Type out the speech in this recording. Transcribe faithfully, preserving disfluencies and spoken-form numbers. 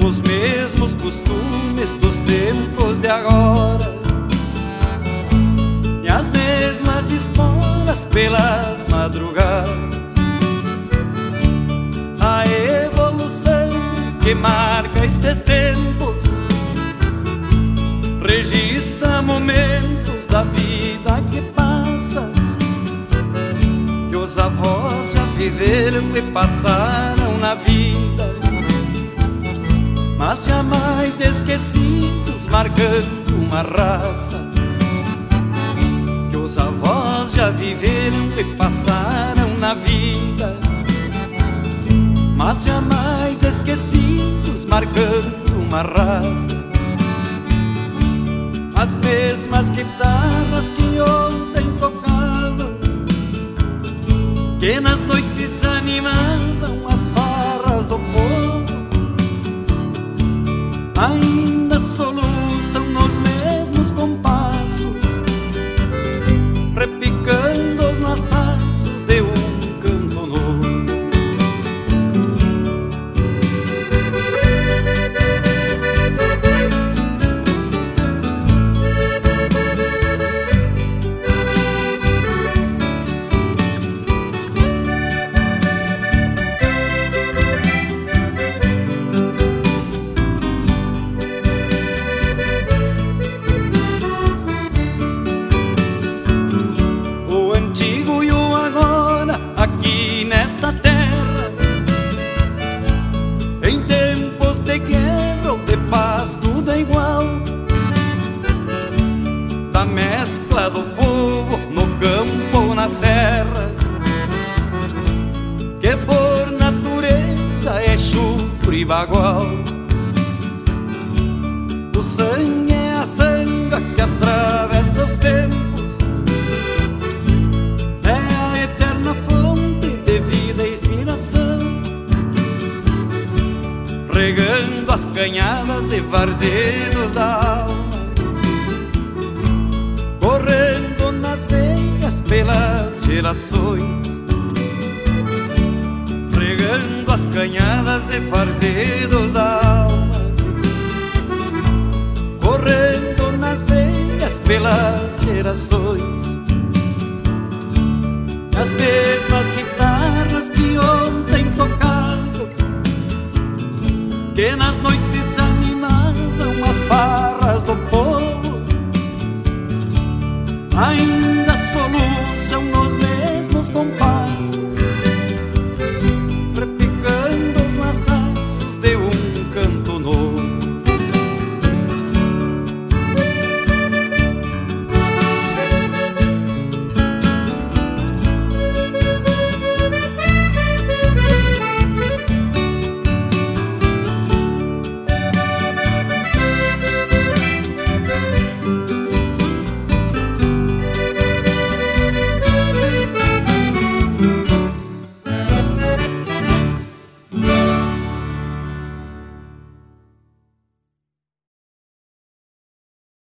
os mesmos costumes dos tempos de agora, e as mesmas esporas pelas madrugadas. A evolução que marca estes tempos registra momentos da vida que passa, que os avós já viveram e passaram na vida, mas jamais esquecidos, marcando uma raça. Que os avós já viveram e passaram na vida, mas jamais esquecidos, marcando uma raça. As mesmas guitarras que ontem tocavam, que nas noites animavam as farras do povo, ainda soluçam nos mesmos compassos, repicando os laços de um canto novo. Da mescla do povo no campo ou na serra, que por natureza é chucro e bagual. O sangue é a sanga que atravessa os tempos, é a eterna fonte de vida e inspiração, regando as canhadas e varzedos da alma, correndo nas veias pelas gerações, regando as canhadas e varzedos da alma, correndo nas veias pelas gerações. As mesmas guitarras que ontem tocavam, que nas noites